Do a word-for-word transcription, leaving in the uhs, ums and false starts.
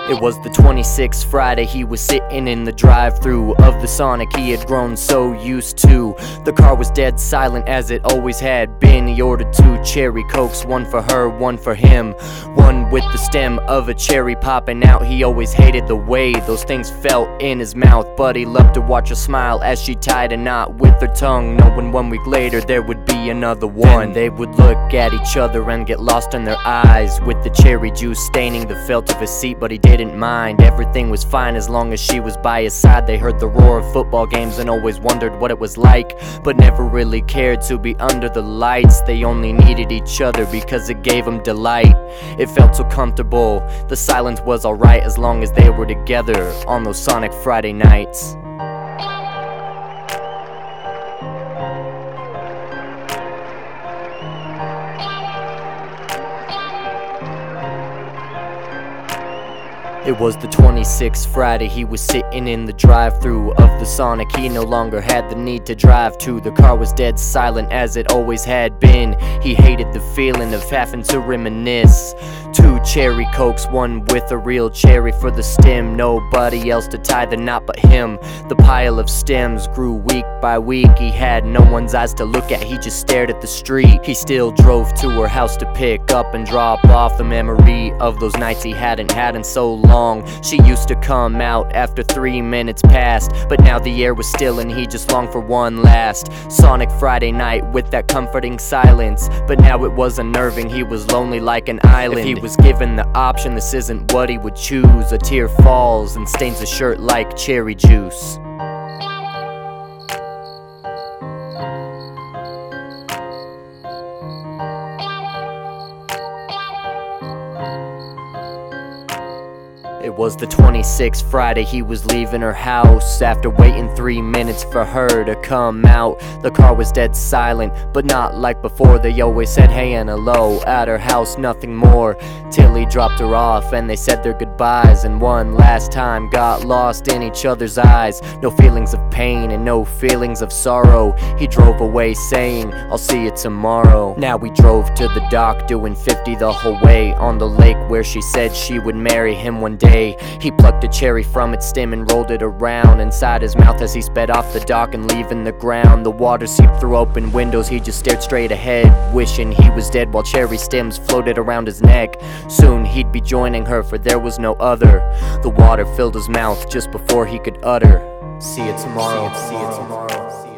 It was the twenty-sixth Friday, he was sitting in the drive-thru of the Sonic he had grown so used to. The car was dead silent as it always had been. He ordered two cherry cokes, one for her, one for him. One with the stem of a cherry popping out. He always hated the way those things felt in his mouth, but he loved to watch her smile as she tied a knot with her tongue, knowing one week later there would be another one. Then they would look at each other and get lost in their eyes, with the cherry juice staining the felt of his seat, but he didn't mind. Everything was fine as long as she was by his side. They heard the roar of football games and always wondered what it was like, but never really cared to be under the lights. They only needed each other because it gave them delight. It felt so comfortable. The silence was alright as long as they were together on those Sonic Friday nights. It was the twenty-sixth Friday, he was sitting in the drive-thru of the Sonic he no longer had the need to drive to. The car was dead silent as it always had been. He hated the feeling of having to reminisce. Two cherry cokes, one with a real cherry for the stem. Nobody else to tie the knot but him. The pile of stems grew week by week. He had no one's eyes to look at, he just stared at the street. He still drove to her house to pick up and drop off the memory of those nights he hadn't had in so long. She used to come out after three minutes passed, but now the air was still and he just longed for one last Sonic Friday night with that comforting silence. But now it was unnerving, he was lonely like an island. If he was given the option, this isn't what he would choose. A tear falls and stains the shirt like cherry juice. It was the twenty-sixth Friday, he was leaving her house after waiting three minutes for her to come out. The car was dead silent, but not like before. They always said hey and hello at her house, nothing more, till he dropped her off and they said their goodbyes, and one last time got lost in each other's eyes. No feelings of pain and no feelings of sorrow. He drove away saying, I'll see you tomorrow. Now we drove to the dock doing fifty the whole way on the lake where she said she would marry him one day. He plucked a cherry from its stem and rolled it around inside his mouth as he sped off the dock and leaving the ground. The water seeped through open windows, he just stared straight ahead, wishing he was dead while cherry stems floated around his neck. Soon he'd be joining her, for there was no other. The water filled his mouth just before he could utter, see you tomorrow, see you tomorrow.